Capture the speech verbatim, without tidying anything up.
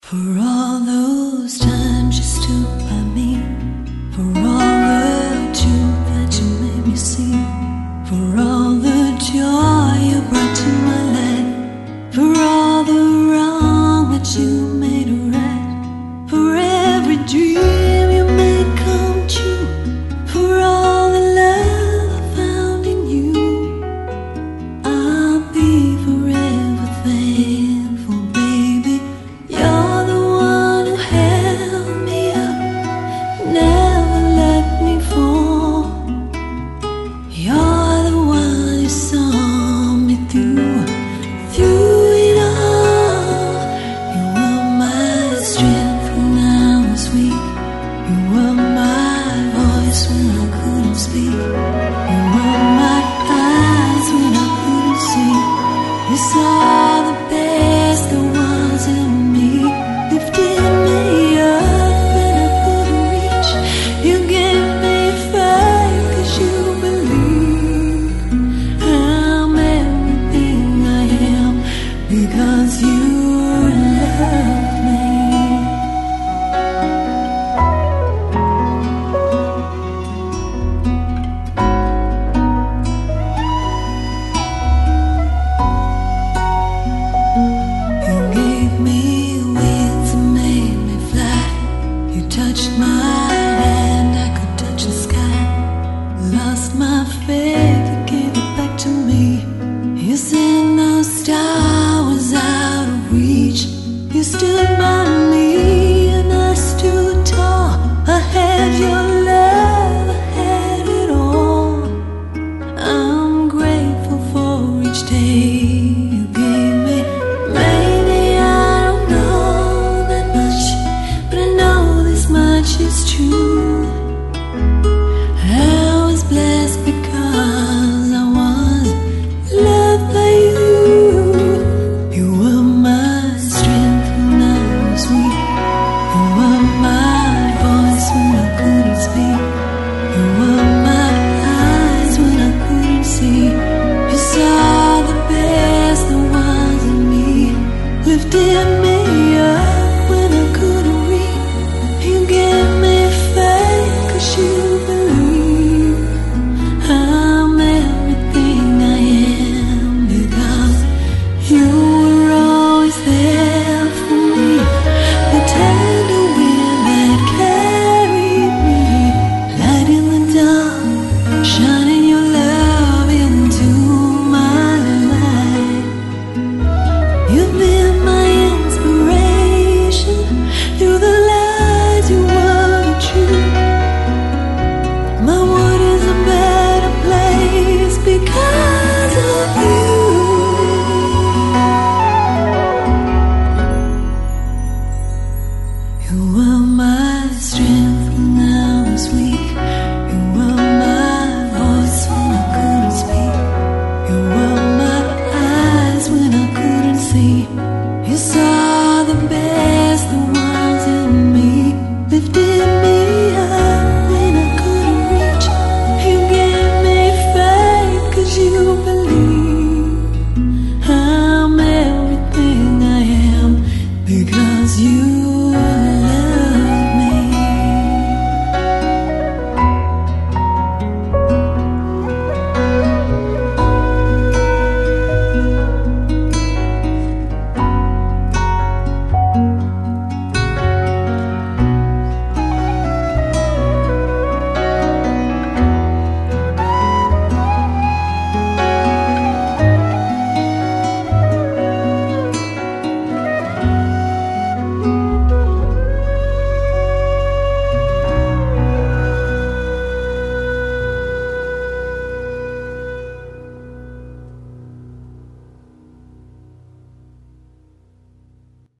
For all those times you stood by me, for all the truth that you made me see, for all the joy you brought to my life, for all the wrong that you made right, for every dream you made come true, for all the love I found in you, I'll be forever thankful, baby. You're the one who held me up, never let me fall. You're the one who saw me through, through it all. You were my strength when I was weak. You were my voice when I couldn't speak. You were my eyes when I couldn't see. You saw the best that was in me, lifted me up when I couldn't reach. You gave me faith 'cause you believe I'm everything I am because you loved me. You gave me wings and made me fly. You touched my hand, I could touch the sky. Lost my faith, you gave it back to me. You said no star was out of reach. You stood by me and I stood tall. I had your love, I had it all. I'm grateful for each day you gave me. Maybe I don't know that much, but I know this much is true. I was blessed because I was loved by you. You were my strength when I was weak. You were my voice when I couldn't speak. You were my eyes when I couldn't see. You saw the best that was in me, lifted me up when I couldn't reach. You gave me faith 'cause you believe I'm everything I am because you were always there for me. The tender wind that carried me, light in the dark, shining your love into my life. You've been my inspiration through the lies you were the truth. My world is a better place because of you. You were my strength when I was weak. You were my voice when I couldn't speak. You were my eyes when I couldn't see. You saw the best that was in me, lifted me up when I couldn't reach. You gave me faith 'cause you believe I'm everything I am because you